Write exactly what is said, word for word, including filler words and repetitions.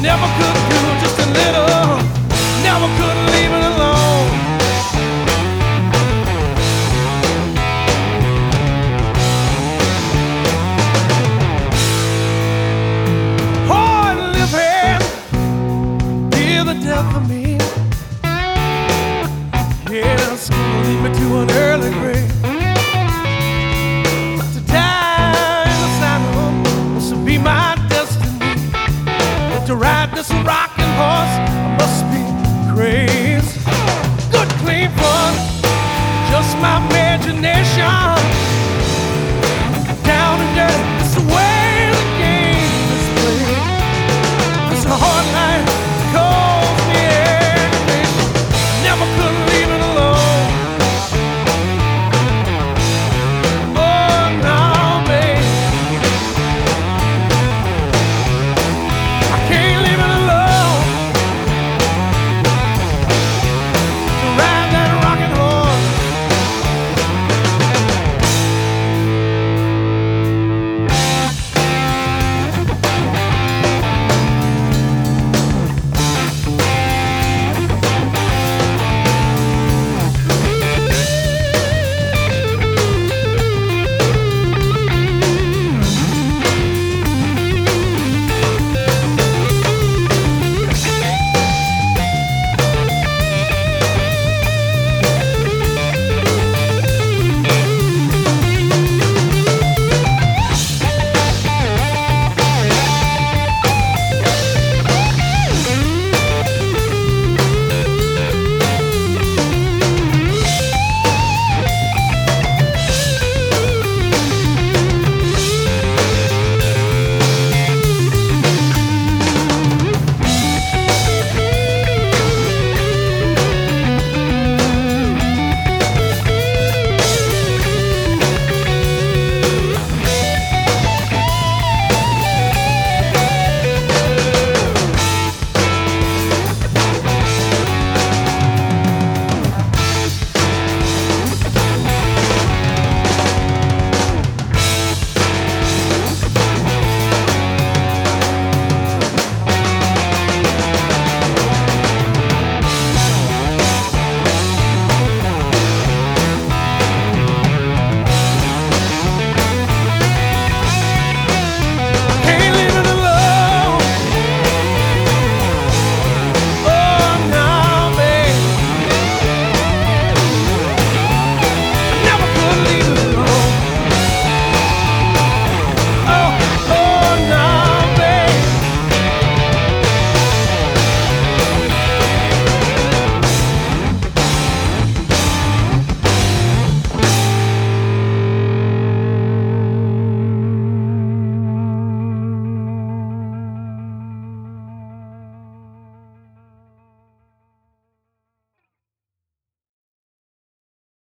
Never could do just a little, never could leave it alone. Hard living, be the death of me. Yeah, it's gonna lead me to an early grave. To die in the saddle must be my destiny. But to ride this rocking horse, I must be crazy. Good clean fun, just my imagination.